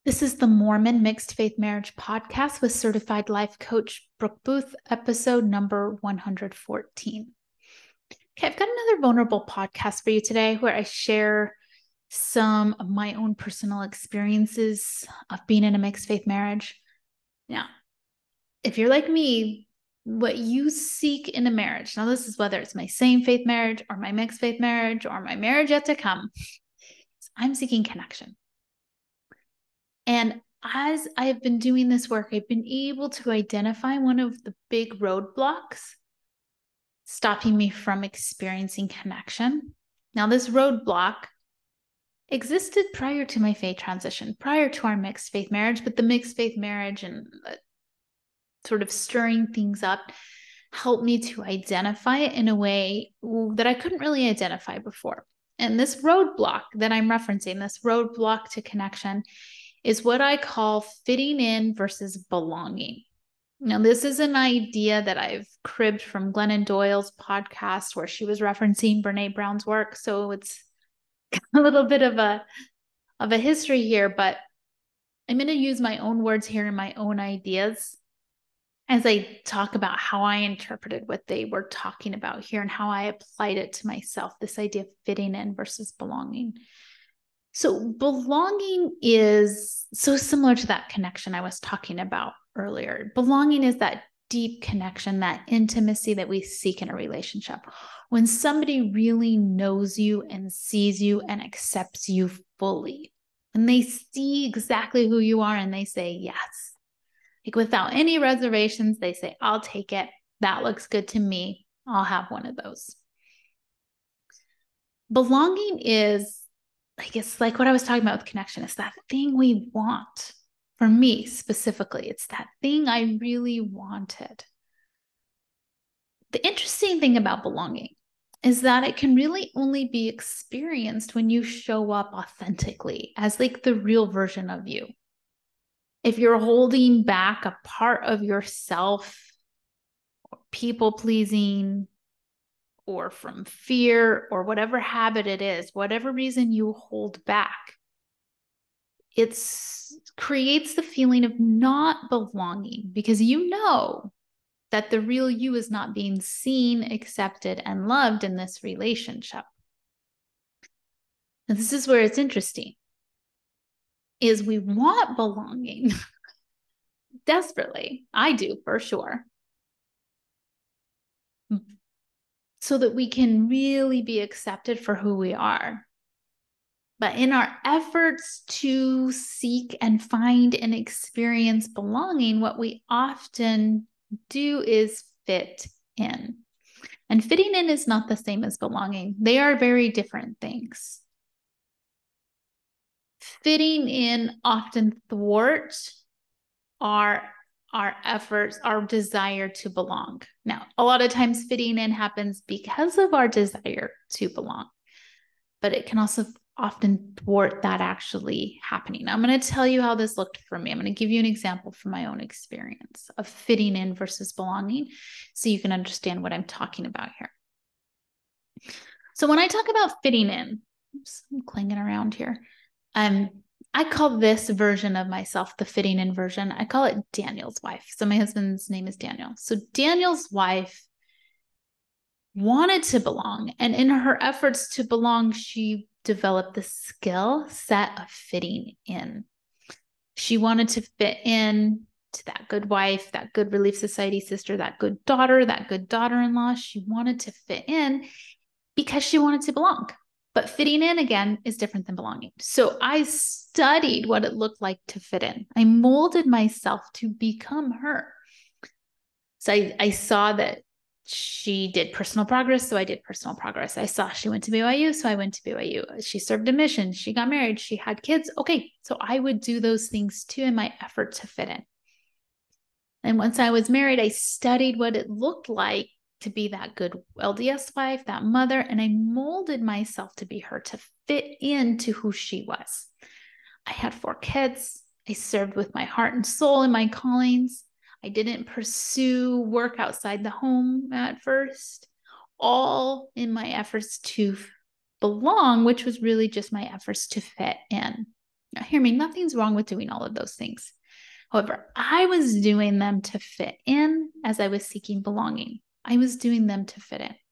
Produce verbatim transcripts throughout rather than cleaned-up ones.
This is the Mormon Mixed Faith Marriage Podcast with certified life coach Brooke Booth, episode number one hundred fourteen. Okay, I've got another vulnerable podcast for you today where I share some of my own personal experiences of being in a mixed faith marriage. Now, if you're like me, what you seek in a marriage, now this is whether it's my same faith marriage or my mixed faith marriage or my marriage yet to come, I'm seeking connection. And as I have been doing this work, I've been able to identify one of the big roadblocks stopping me from experiencing connection. Now, this roadblock existed prior to my faith transition, prior to our mixed faith marriage, but the mixed faith marriage and sort of stirring things up helped me to identify it in a way that I couldn't really identify before. And this roadblock that I'm referencing, this roadblock to connection, is what I call fitting in versus belonging. Now, this is an idea that I've cribbed from Glennon Doyle's podcast where she was referencing Brene Brown's work. So it's a little bit of a, of a history here, but I'm going to use my own words here and my own ideas as I talk about how I interpreted what they were talking about here and how I applied it to myself, this idea of fitting in versus belonging. So belonging is so similar to that connection I was talking about earlier. Belonging is that deep connection, that intimacy that we seek in a relationship. When somebody really knows you and sees you and accepts you fully, and they see exactly who you are and they say yes, like without any reservations, they say, I'll take it. That looks good to me. I'll have one of those. Belonging is, I guess, like what I was talking about with connection, it's that thing we want. For me specifically, it's that thing I really wanted. The interesting thing about belonging is that it can really only be experienced when you show up authentically as like the real version of you. If you're holding back a part of yourself, or people pleasing, or from fear, or whatever habit it is, whatever reason you hold back, it creates the feeling of not belonging because you know that the real you is not being seen, accepted, and loved in this relationship. And this is where it's interesting, is we want belonging desperately. I do, for sure. So that we can really be accepted for who we are. But in our efforts to seek and find and experience belonging, what we often do is fit in. And fitting in is not the same as belonging. They are very different things. Fitting in often thwarts our our efforts, our desire to belong. Now, a lot of times fitting in happens because of our desire to belong, but it can also often thwart that actually happening. I'm going to tell you how this looked for me. I'm going to give you an example from my own experience of fitting in versus belonging so you can understand what I'm talking about here. So when I talk about fitting in, oops, I'm clanging around here. Um, I call this version of myself the fitting in version. I call it Daniel's wife. So my husband's name is Daniel. So Daniel's wife wanted to belong. And in her efforts to belong, she developed the skill set of fitting in. She wanted to fit in to that good wife, that good Relief Society sister, that good daughter, that good daughter-in-law. She wanted to fit in because she wanted to belong. But fitting in, again, is different than belonging. So I studied what it looked like to fit in. I molded myself to become her. So I, I saw that she did personal progress, so I did personal progress. I saw she went to B Y U, so I went to B Y U. She served a mission. She got married. She had kids. Okay, so I would do those things too in my effort to fit in. And once I was married, I studied what it looked like to be that good L D S wife, that mother, and I molded myself to be her, to fit into who she was. I had four kids. I served with my heart and soul in my callings. I didn't pursue work outside the home at first, all in my efforts to belong, which was really just my efforts to fit in. Now, hear me, nothing's wrong with doing all of those things. However, I was doing them to fit in as I was seeking belonging. I was doing them to fit in.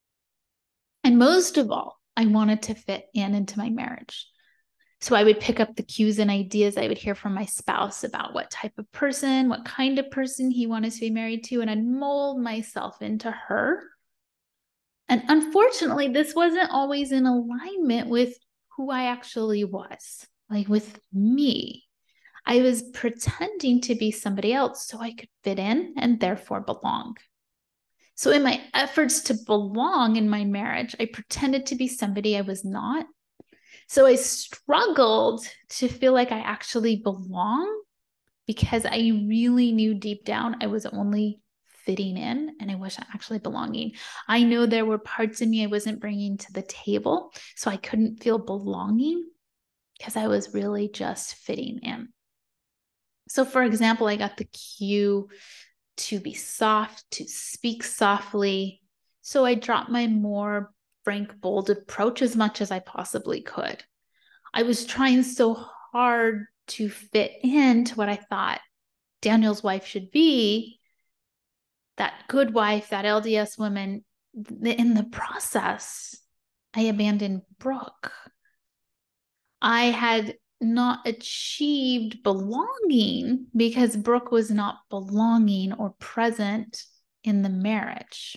And most of all, I wanted to fit in into my marriage. So I would pick up the cues and ideas I would hear from my spouse about what type of person, what kind of person he wanted to be married to, and I'd mold myself into her. And unfortunately, this wasn't always in alignment with who I actually was, like with me. I was pretending to be somebody else so I could fit in and therefore belong. So in my efforts to belong in my marriage, I pretended to be somebody I was not. So I struggled to feel like I actually belong because I really knew deep down I was only fitting in and I wasn't actually belonging. I know there were parts of me I wasn't bringing to the table, so I couldn't feel belonging because I was really just fitting in. So for example, I got the cue to be soft, to speak softly. So I dropped my more frank, bold approach as much as I possibly could. I was trying so hard to fit into what I thought Daniel's wife should be, that good wife, that L D S woman. In the process, I abandoned Brooke. I had not achieved belonging because Brooke was not belonging or present in the marriage.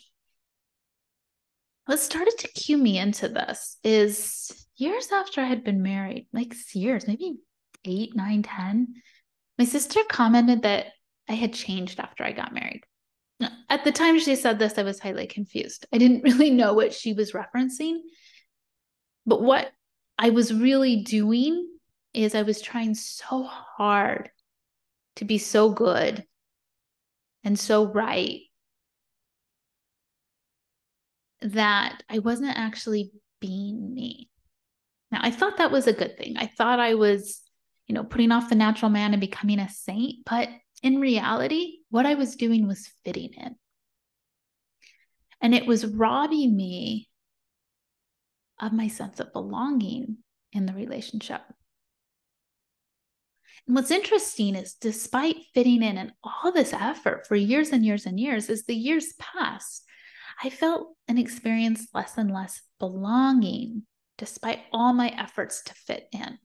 What started to cue me into this is years after I had been married, like years, maybe eight, nine, ten, my sister commented that I had changed after I got married. At the time she said this, I was highly confused. I didn't really know what she was referencing. But what I was really doing is I was trying so hard to be so good and so right that I wasn't actually being me. Now, I thought that was a good thing. I thought I was, you know, putting off the natural man and becoming a saint. But in reality, what I was doing was fitting in. And it was robbing me of my sense of belonging in the relationship. And what's interesting is despite fitting in and all this effort for years and years and years, as the years passed, I felt and experienced less and less belonging despite all my efforts to fit in.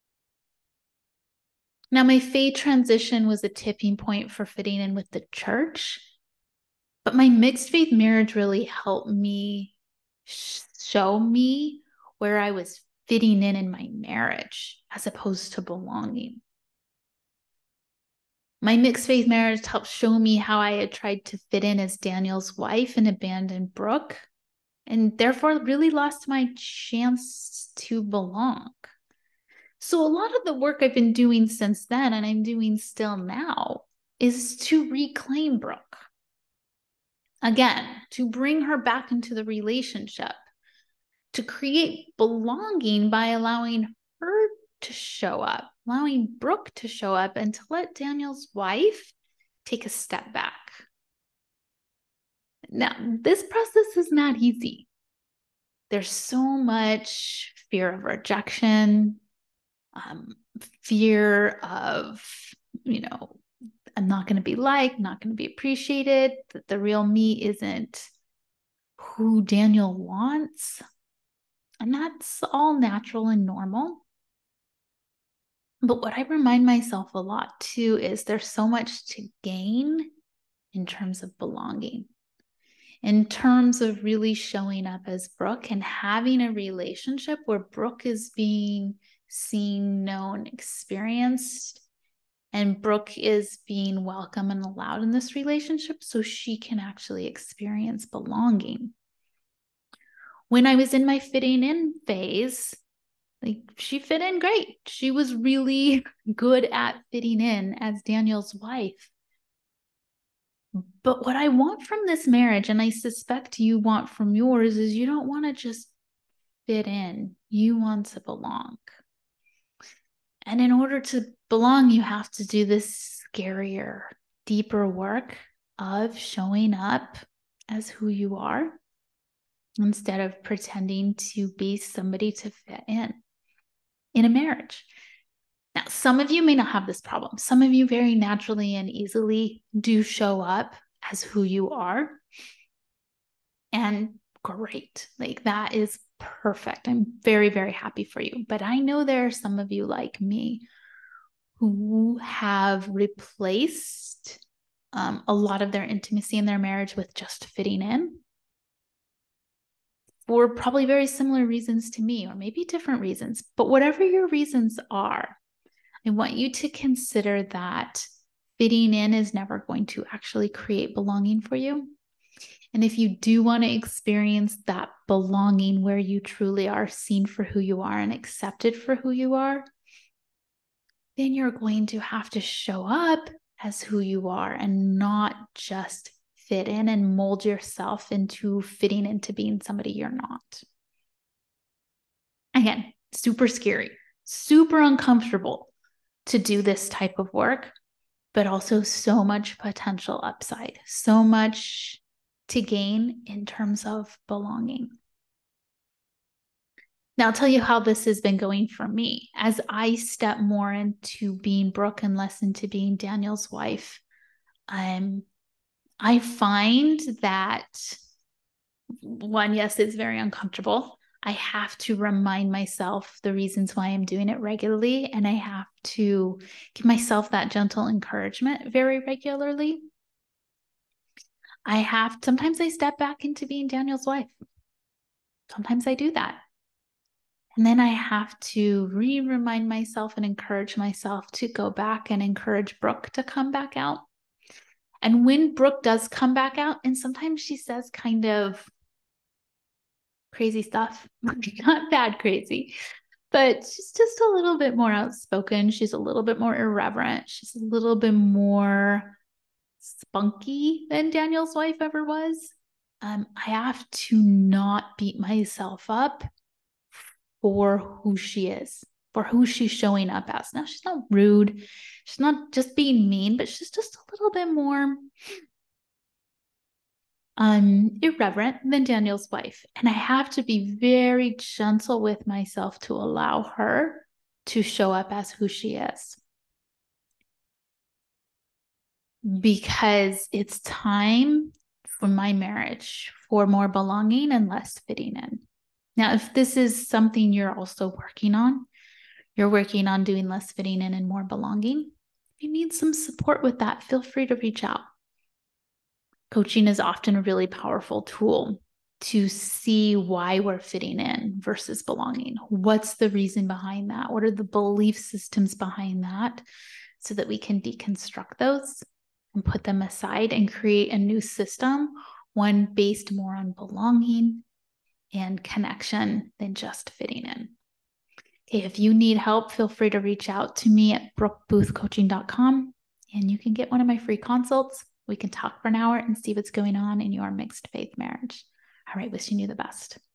Now, my faith transition was a tipping point for fitting in with the church, but my mixed faith marriage really helped me show me where I was fitting in in my marriage as opposed to belonging. My mixed faith marriage helped show me how I had tried to fit in as Daniel's wife and abandoned Brooke, and therefore really lost my chance to belong. So a lot of the work I've been doing since then, and I'm doing still now, is to reclaim Brooke. Again, to bring her back into the relationship, to create belonging by allowing her to show up, allowing Brooke to show up, and to let Daniel's wife take a step back. Now, this process is not easy. There's so much fear of rejection, um, fear of, you know, I'm not going to be liked, not going to be appreciated, that the real me isn't who Daniel wants. And that's all natural and normal. But what I remind myself a lot too is there's so much to gain in terms of belonging, in terms of really showing up as Brooke and having a relationship where Brooke is being seen, known, experienced, and Brooke is being welcome and allowed in this relationship so she can actually experience belonging. When I was in my fitting in phase, like she fit in great. She was really good at fitting in as Daniel's wife. But what I want from this marriage, and I suspect you want from yours, is you don't want to just fit in. You want to belong. And in order to belong, you have to do this scarier, deeper work of showing up as who you are instead of pretending to be somebody to fit in in a marriage. Now, some of you may not have this problem. Some of you very naturally and easily do show up as who you are. And great. Like that is perfect. I'm very, very happy for you. But I know there are some of you like me who have replaced um, a lot of their intimacy in their marriage with just fitting in for probably very similar reasons to me, or maybe different reasons. But whatever your reasons are, I want you to consider that fitting in is never going to actually create belonging for you. And if you do want to experience that belonging where you truly are seen for who you are and accepted for who you are, then you're going to have to show up as who you are and not just fit in and mold yourself into fitting into being somebody you're not. Again, super scary, super uncomfortable to do this type of work, but also so much potential upside, so much to gain in terms of belonging. Now, I'll tell you how this has been going for me. As I step more into being Brooke and less into being Daniel's wife, um, I find that, one, yes, it's very uncomfortable. I have to remind myself the reasons why I'm doing it regularly, and I have to give myself that gentle encouragement very regularly. I have, sometimes I step back into being Daniel's wife. Sometimes I do that. And then I have to re-remind myself and encourage myself to go back and encourage Brooke to come back out. And when Brooke does come back out, and sometimes she says kind of crazy stuff, not bad crazy, but she's just a little bit more outspoken. She's a little bit more irreverent. She's a little bit more spunky than Daniel's wife ever was. Um, I have to not beat myself up for who she is, for who she's showing up as. Now, she's not rude. She's not just being mean, but she's just a little bit more um, irreverent than Daniel's wife. And I have to be very gentle with myself to allow her to show up as who she is. Because it's time for my marriage for more belonging and less fitting in. Now, if this is something you're also working on, you're working on doing less fitting in and more belonging, if you need some support with that, feel free to reach out. Coaching is often a really powerful tool to see why we're fitting in versus belonging. What's the reason behind that? What are the belief systems behind that? So that we can deconstruct those and put them aside and create a new system, one based more on belonging and connection than just fitting in. Okay, if you need help, feel free to reach out to me at brooke booth coaching dot com and you can get one of my free consults. We can talk for an hour and see what's going on in your mixed faith marriage. All right, wishing you the best.